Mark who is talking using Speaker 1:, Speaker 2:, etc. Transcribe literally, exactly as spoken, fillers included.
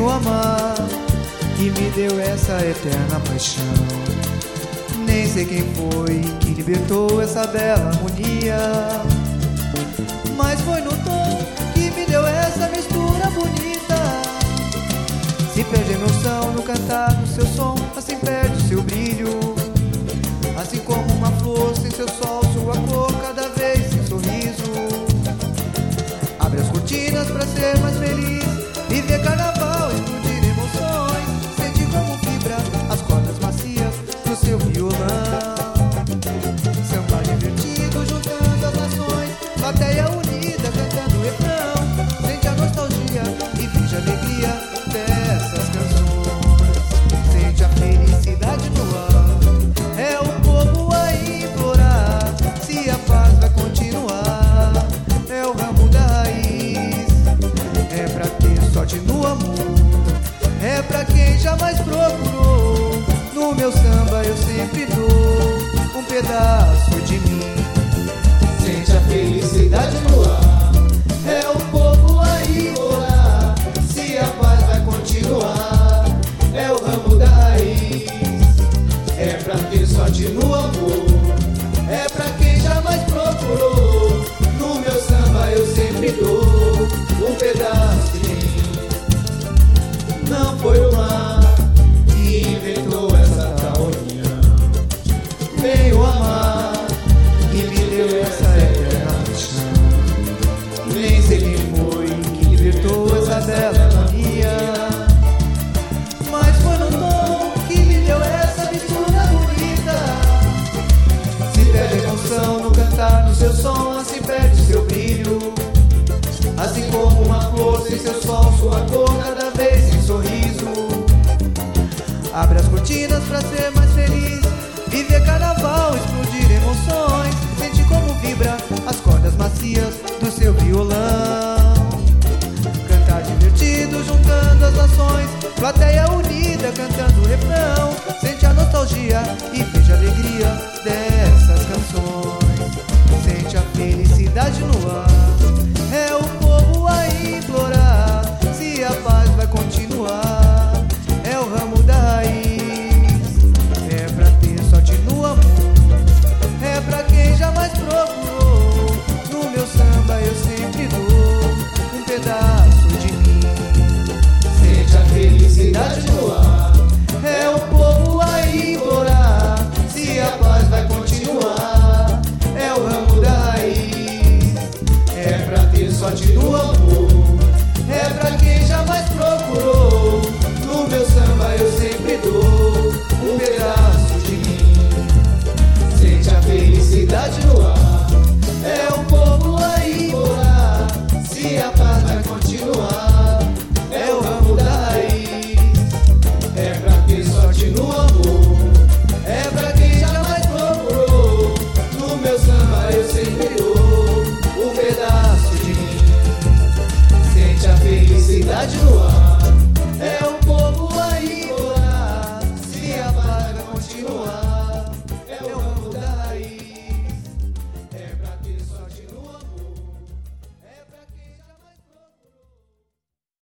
Speaker 1: Venho amar, que me deu essa eterna paixão. Nem sei quem foi que libertou essa bela harmonia, mas foi no tom que me deu essa mistura bonita. Se perde a emoção no cantar do seu som, assim perde o seu brilho. Assim como uma flor sem seu sol, sua cor cada vez sem sorriso. Abre as cortinas pra ser mais feliz, viver carnaval, explodir emoções. Sente como vibra as cordas macias do seu violão. Samba divertido juntando as nações, plateia unida cantando o refrão. Sente a nostalgia e veja a alegria dessas canções. Sente a felicidade no ar, é o povo a implorar se a paz vai continuar. É o ramo da raiz, é pra ter sorte no amor, é pra quem jamais procurou. No meu samba eu sempre dou um pedaço de mim.
Speaker 2: Sente a felicidade no ar, é o povo a implorar se a paz vai continuar. É o ramo da raiz, é pra ter sorte no amor, é pra quem jamais procurou. No meu samba eu sempre dou um pedaço de mim. Não foi o mar que inventou essa tal união.
Speaker 1: Venho amar, que me deu essa eterna paixão. Nem sei quem foi que libertou essa bela harmonia, mas foi no tom que me deu essa mistura bonita. Se perde a emoção no cantar do seu som, assim perde seu brilho. Assim como uma flor sem seu sol, sua cor cada vez sem sorriso. Abre as cortinas pra ser mais feliz, viver carnaval, explodir emoções. Sente como vibra as cordas macias do seu violão. Cantar divertido juntando as nações, plateia unida cantando o refrão. Sente a nostalgia e veja a alegria dessas canções. Sente a felicidade no ar,